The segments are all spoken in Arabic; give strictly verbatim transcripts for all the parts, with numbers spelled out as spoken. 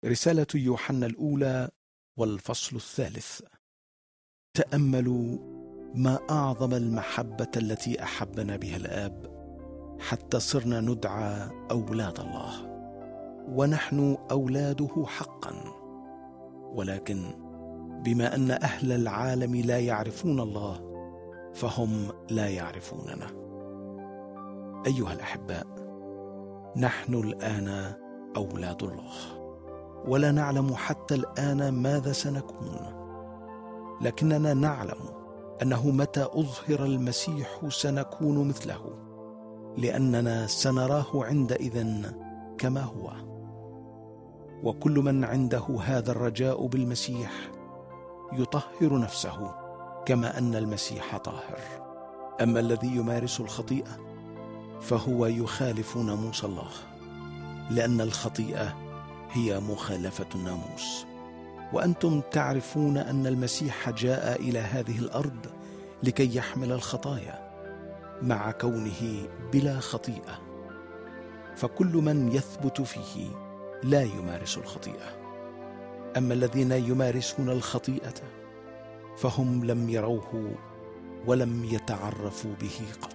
رسالة يوحنا الأولى والفصل الثالث. تأملوا ما أعظم المحبة التي أحبنا بها الآب حتى صرنا ندعى أولاد الله، ونحن أولاده حقا. ولكن بما أن أهل العالم لا يعرفون الله فهم لا يعرفوننا. أيها الأحباء، نحن الآن أولاد الله، ولا نعلم حتى الآن ماذا سنكون، لكننا نعلم أنه متى أظهر المسيح سنكون مثله، لأننا سنراه عندئذ كما هو. وكل من عنده هذا الرجاء بالمسيح يطهر نفسه كما أن المسيح طاهر. أما الذي يمارس الخطيئة فهو يخالف ناموس الله، لأن الخطيئة هي مخالفة الناموس. وأنتم تعرفون أن المسيح جاء إلى هذه الأرض لكي يحمل الخطايا مع كونه بلا خطيئة، فكل من يثبت فيه لا يمارس الخطيئة. أما الذين يمارسون الخطيئة فهم لم يروه ولم يتعرفوا به قط.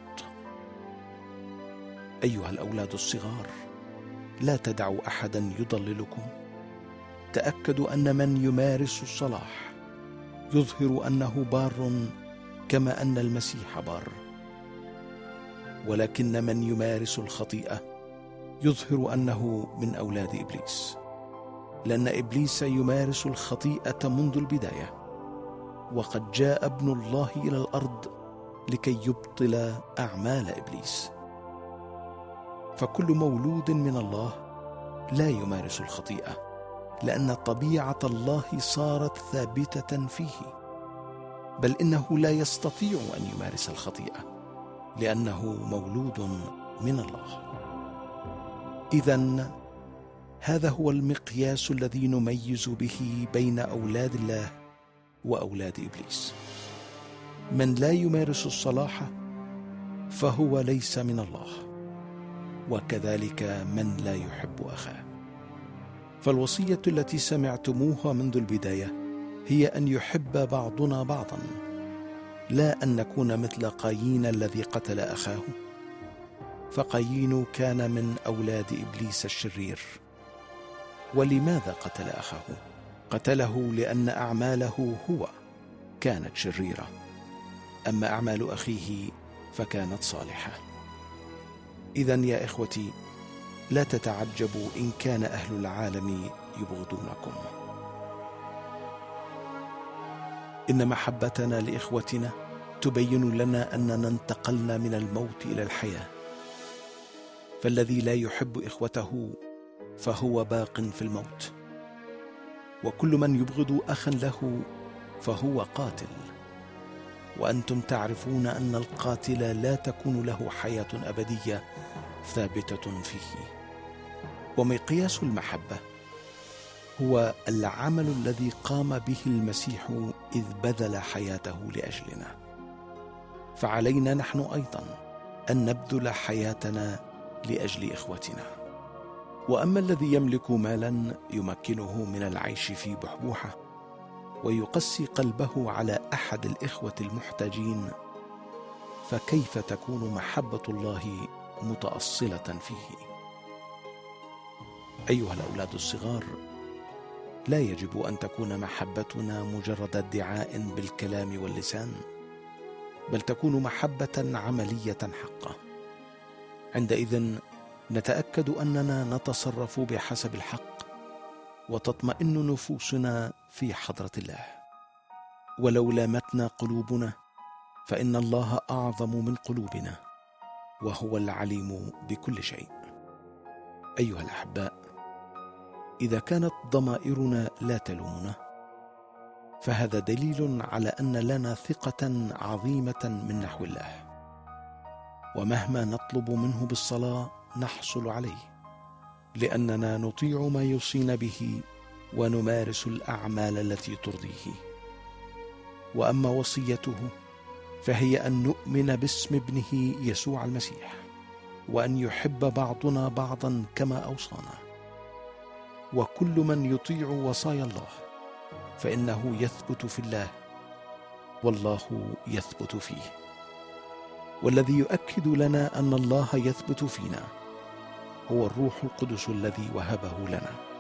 أيها الأولاد الصغار، لا تدعوا أحدا يضللكم. تأكدوا أن من يمارس الصلاح يظهر أنه بار كما أن المسيح بار، ولكن من يمارس الخطيئة يظهر أنه من أولاد إبليس، لأن إبليس يمارس الخطيئة منذ البداية، وقد جاء ابن الله إلى الأرض لكي يبطل أعمال إبليس. فكل مولود من الله لا يمارس الخطيئة، لأن طبيعة الله صارت ثابتة فيه، بل إنه لا يستطيع أن يمارس الخطيئة لأنه مولود من الله. إذن هذا هو المقياس الذي نميز به بين أولاد الله وأولاد إبليس. من لا يمارس الصلاح فهو ليس من الله، وكذلك من لا يحب أخاه. فالوصية التي سمعتموها منذ البداية هي أن يحب بعضنا بعضا، لا أن نكون مثل قايين الذي قتل أخاه. فقايين كان من أولاد إبليس الشرير. ولماذا قتل أخاه؟ قتله لأن أعماله هو كانت شريرة، أما أعمال أخيه فكانت صالحة. إذن يا إخوتي، لا تتعجبوا إن كان أهل العالم يبغضونكم. إن محبتنا لإخوتنا تبين لنا أننا انتقلنا من الموت إلى الحياة. فالذي لا يحب إخوته فهو باق في الموت، وكل من يبغض أخا له فهو قاتل. وأنتم تعرفون أن القاتل لا تكون له حياة أبدية ثابتة فيه. ومقياس المحبة هو العمل الذي قام به المسيح إذ بذل حياته لأجلنا. فعلينا نحن أيضا أن نبذل حياتنا لأجل إخوتنا. وأما الذي يملك مالا يمكنه من العيش في بحبوحة ويقسي قلبه على أحد الإخوة المحتاجين، فكيف تكون محبة الله متأصلة فيه؟ أيها الأولاد الصغار، لا يجب أن تكون محبتنا مجرد ادعاء بالكلام واللسان، بل تكون محبة عملية حقة. عندئذ نتأكد أننا نتصرف بحسب الحق، وتطمئن نفوسنا في حضرة الله. ولو لامتنا قلوبنا فإن الله أعظم من قلوبنا، وهو العليم بكل شيء. أيها الأحباء، إذا كانت ضمائرنا لا تلومنا فهذا دليل على أن لنا ثقة عظيمة من نحو الله، ومهما نطلب منه بالصلاة نحصل عليه، لأننا نطيع ما يوصينا به ونمارس الأعمال التي ترضيه. وأما وصيته فهي أن نؤمن باسم ابنه يسوع المسيح، وأن يحب بعضنا بعضا كما أوصانا. وكل من يطيع وصايا الله فإنه يثبت في الله والله يثبت فيه. والذي يؤكد لنا أن الله يثبت فينا هو الروح القدس الذي وهبه لنا.